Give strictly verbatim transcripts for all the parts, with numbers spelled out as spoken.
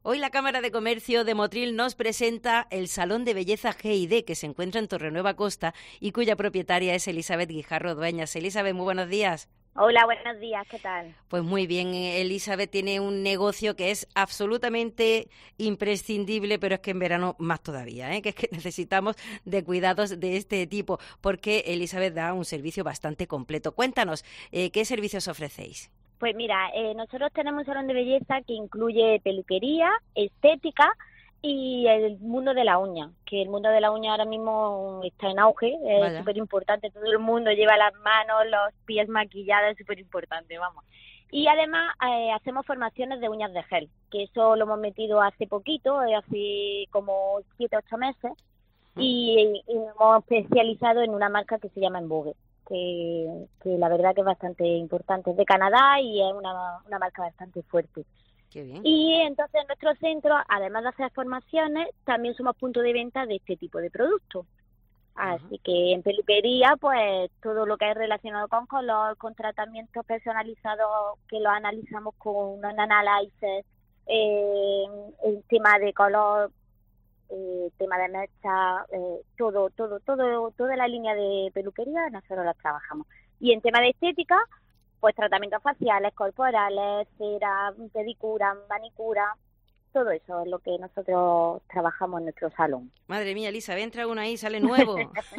Hoy la Cámara de Comercio de Motril nos presenta el Salón de Belleza G I D, que se encuentra en Torrenueva Costa y cuya propietaria es Elizabeth Guijarro Dueñas. Elizabeth, muy buenos días. Hola, buenos días, ¿qué tal? Pues muy bien, Elizabeth tiene un negocio que es absolutamente imprescindible, pero es que en verano más todavía, ¿eh? que es que necesitamos de cuidados de este tipo, porque Elizabeth da un servicio bastante completo. Cuéntanos, eh, ¿qué servicios ofrecéis? Pues mira, eh, nosotros tenemos un salón de belleza que incluye peluquería, estética y el mundo de la uña, que el mundo de la uña ahora mismo está en auge, es súper importante, todo el mundo lleva las manos, los pies maquillados, es súper importante, vamos. Y además eh, hacemos formaciones de uñas de gel, que eso lo hemos metido hace poquito, eh, hace como siete, ocho meses, y, y hemos especializado en una marca que se llama Envogue. Que, que la verdad que es bastante importante, es de Canadá y es una, una marca bastante fuerte. Qué bien. Y entonces en nuestro centro, además de hacer formaciones, también somos punto de venta de este tipo de productos. Así uh-huh. que en peluquería, pues todo lo que es relacionado con color, con tratamientos personalizados que los analizamos con un análisis, eh, el tema de color, Eh, tema de mecha, eh, todo, todo, todo, toda la línea de peluquería nosotros la trabajamos. Y en tema de estética, pues tratamientos faciales, corporales, cera, pedicura, manicura, todo eso es lo que nosotros trabajamos en nuestro salón. Madre mía, Elisa, entra uno ahí, sale nuevo,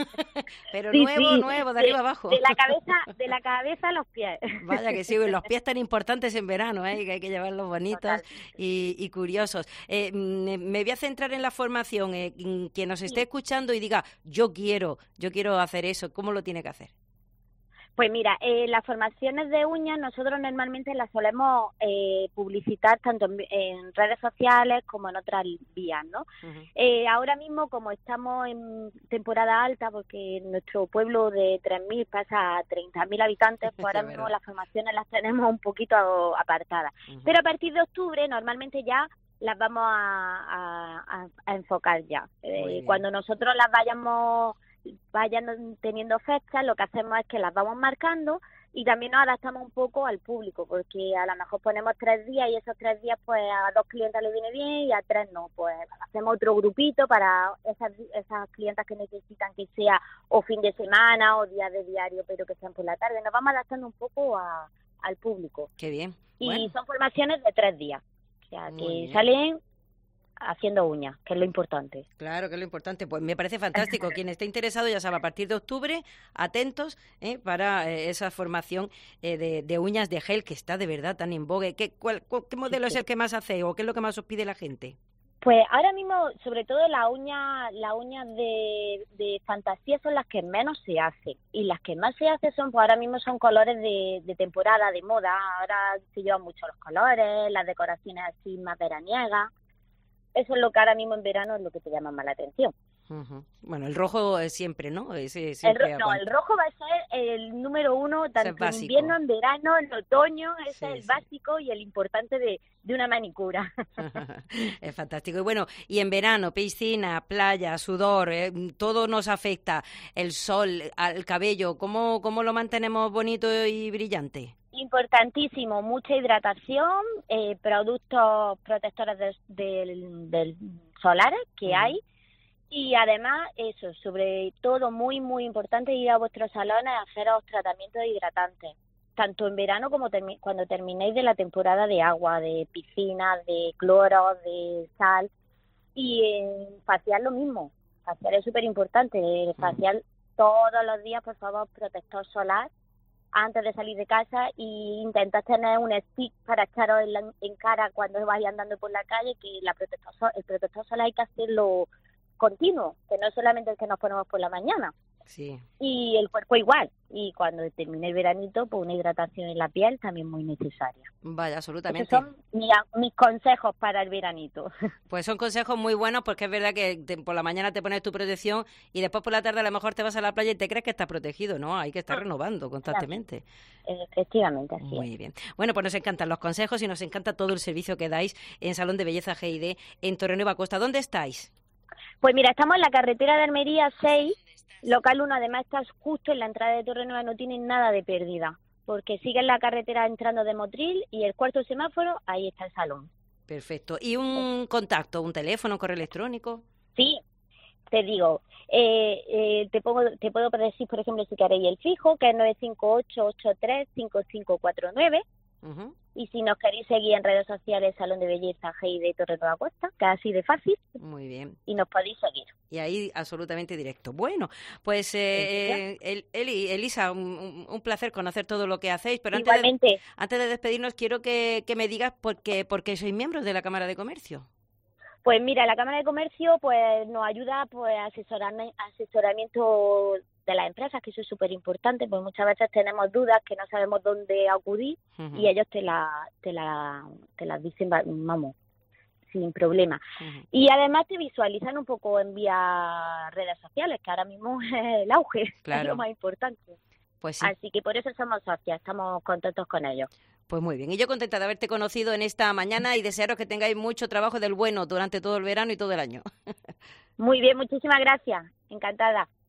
pero sí, nuevo, sí, nuevo, de, de arriba abajo. De la cabeza, de la cabeza a los pies. Vaya que sí, los pies tan importantes en verano, ¿eh? Que hay que llevarlos bonitos y, y curiosos. Eh, me voy a centrar en la formación. Eh, quien nos esté sí. escuchando y diga, yo quiero, yo quiero hacer eso, ¿cómo lo tiene que hacer? Pues mira, eh, las formaciones de uñas nosotros normalmente las solemos eh, publicitar tanto en, en redes sociales como en otras vías, ¿no? Uh-huh. Eh, ahora mismo, como estamos en temporada alta, porque nuestro pueblo de tres mil pasa a treinta mil habitantes, pues ahora mismo las formaciones las tenemos un poquito apartadas. Uh-huh. Pero a partir de octubre normalmente ya las vamos a, a, a enfocar ya. Eh, cuando nosotros las vayamos... vayan teniendo fechas, lo que hacemos es que las vamos marcando y también nos adaptamos un poco al público, porque a lo mejor ponemos tres días y esos tres días pues a dos clientas les viene bien y a tres no, pues hacemos otro grupito para esas, esas clientas que necesitan que sea o fin de semana o día de diario, pero que sean por la tarde. Nos vamos adaptando un poco a, al público. Qué bien. Y bueno. son formaciones de tres días, o sea Muy que bien. salen haciendo uñas, que es lo importante. Claro, que es lo importante. Pues me parece fantástico. Quien esté interesado, ya sabe, a partir de octubre, atentos ¿eh? para eh, esa formación eh, de, de uñas de gel que está de verdad tan en vogue. ¿Qué, cuál, cuál, ¿Qué modelo sí, sí. es el que más hace o qué es lo que más os pide la gente? Pues ahora mismo, sobre todo las uñas, las uñas de, de fantasía son las que menos se hacen y las que más se hacen son, pues ahora mismo son colores de, de temporada, de moda. Ahora se llevan mucho los colores, las decoraciones así más veraniegas. Eso es lo que ahora mismo en verano es lo que te llama más la atención. Uh-huh. Bueno, el rojo es siempre, ¿no? Ese siempre el ro- no, el rojo va a ser el número uno, tanto en invierno, en verano, en otoño, ese sí, es el sí. básico y el importante de, de una manicura. Es fantástico. Y bueno, y en verano, piscina, playa, sudor, eh, todo nos afecta. El sol, el cabello, ¿cómo, cómo lo mantenemos bonito y brillante? Importantísimo, mucha hidratación, eh, productos protectores del de, de solares que uh-huh. hay y además eso, sobre todo muy muy importante ir a vuestros salones a haceros tratamientos hidratantes, tanto en verano como termi- cuando terminéis de la temporada de agua, de piscinas, de cloro, de sal y en facial lo mismo, facial es súper importante, el facial uh-huh. todos los días por favor protector solar antes de salir de casa y intentas tener un stick para echaros en, la, en cara cuando vais andando por la calle, que la protector, el protector solar hay que hacerlo continuo, que no es solamente el que nos ponemos por la mañana. Sí. Y el cuerpo igual. Y cuando termine el veranito, pues una hidratación en la piel también muy necesaria. Vaya, absolutamente. Esos son mi, mis consejos para el veranito. Pues son consejos muy buenos porque es verdad que te, por la mañana te pones tu protección y después por la tarde a lo mejor te vas a la playa y te crees que estás protegido. No, hay que estar renovando constantemente. Efectivamente, así Muy es. bien. Bueno, pues nos encantan los consejos y nos encanta todo el servicio que dais en Salón de Belleza G I D en Torrenueva Costa. ¿Dónde estáis? Pues mira, estamos en la carretera de Almería seis, local uno, además estás justo en la entrada de Torrenueva, no tienen nada de pérdida, porque siguen la carretera entrando de Motril y el cuarto semáforo, ahí está el salón. Perfecto. ¿Y un contacto, un teléfono, un correo electrónico? Sí, te digo, eh, eh, te, pongo, te puedo decir, por ejemplo, si queréis el fijo, que es nueve cinco ocho, ocho tres, cinco cinco cuatro nueve. Uh-huh. Y si nos queréis seguir en redes sociales, Salón de Belleza G I de Torre Nueva Costa, que es así de fácil. Muy bien. Y nos podéis seguir. Y ahí absolutamente directo. Bueno, pues eh, eh, Eli, Elisa, un, un placer conocer todo lo que hacéis, pero antes de, antes de despedirnos quiero que, que me digas por qué, por qué sois miembros de la Cámara de Comercio. Pues mira, la Cámara de Comercio pues nos ayuda pues a asesoramiento de las empresas, que eso es súper importante, pues muchas veces tenemos dudas que no sabemos dónde acudir, uh-huh, y ellos te la te la te las dicen, vamos, sin problema. Uh-huh. Y además te visualizan un poco en vía redes sociales, que ahora mismo es el auge, claro, es lo más importante. Pues sí. Así que por eso somos socias, estamos contentos con ellos. Pues muy bien, y yo contenta de haberte conocido en esta mañana y desearos que tengáis mucho trabajo del bueno durante todo el verano y todo el año. Muy bien, muchísimas gracias, encantada.